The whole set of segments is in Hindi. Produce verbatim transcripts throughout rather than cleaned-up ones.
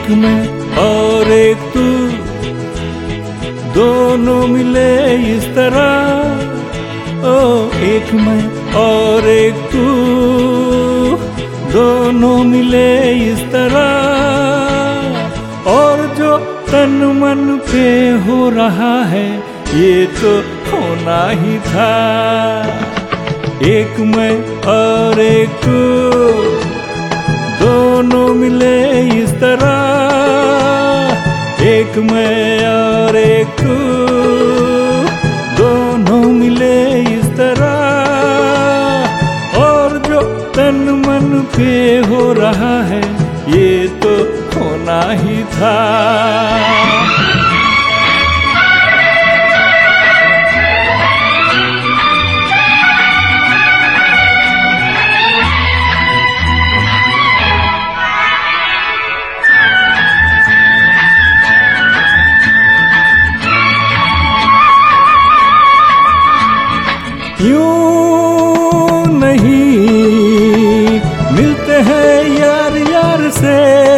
एक मैं और एक तू, दोनों मिले इस तरह। ओ एक मैं और एक तू, दोनों मिले इस तरह। और जो तन मन पे हो रहा है ये तो होना ही था। एक मैं और एक तू, दोनों मिले इस तरह। एक मैं और एक तू, दोनों मिले इस तरह। और जो तन मन पे हो रहा है ये तो होना ही था। यूं नहीं मिलते हैं यार यार से,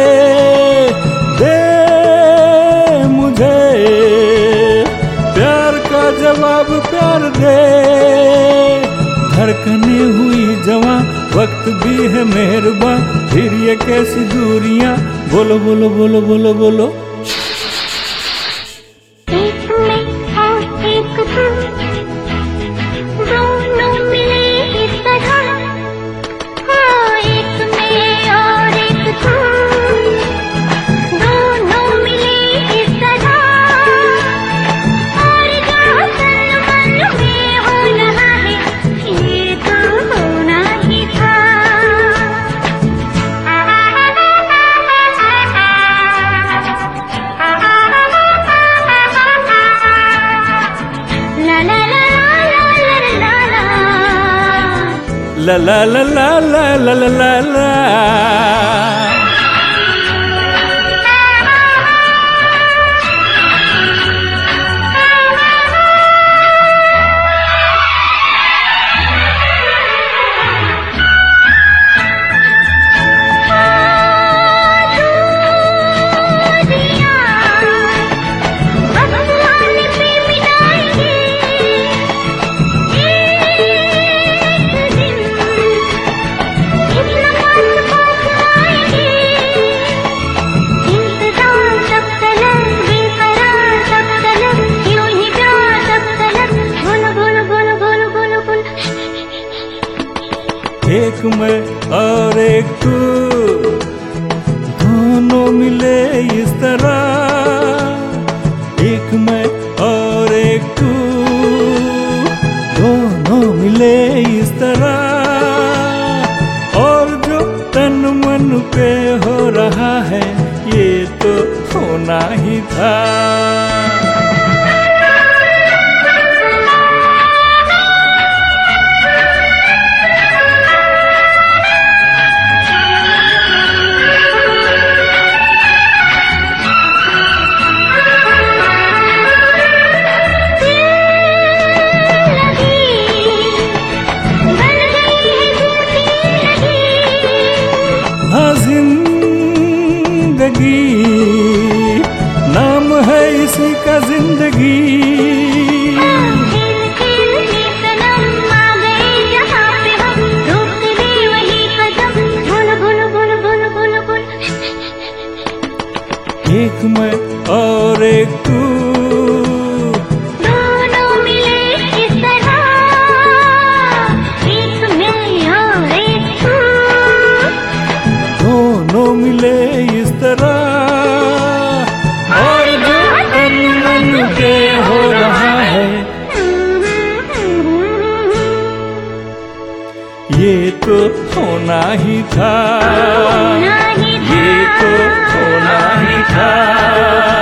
दे मुझे प्यार का जवाब प्यार दे। धड़कने हुई जवां वक्त भी है मेहरबान, फिर ये कैसी दूरियां, बोलो बोलो बोलो बोलो बोलो। La la la la la la la la la। एक मैं और एक तू, दोनों मिले इस तरह। एक मैं और एक तू, दोनों मिले इस तरह। और जो तन मन पे हो रहा है ये तो होना ही था। जिंदगी नाम है इसी का जिंदगी। एक मैं और एक तू, दोनों मिले इस तरह। एक मैं और एक तू, दोनों मिले इस तरह। और जो तन मन पे हो रहा है ये तो होना ही था। ये तो होना ही था।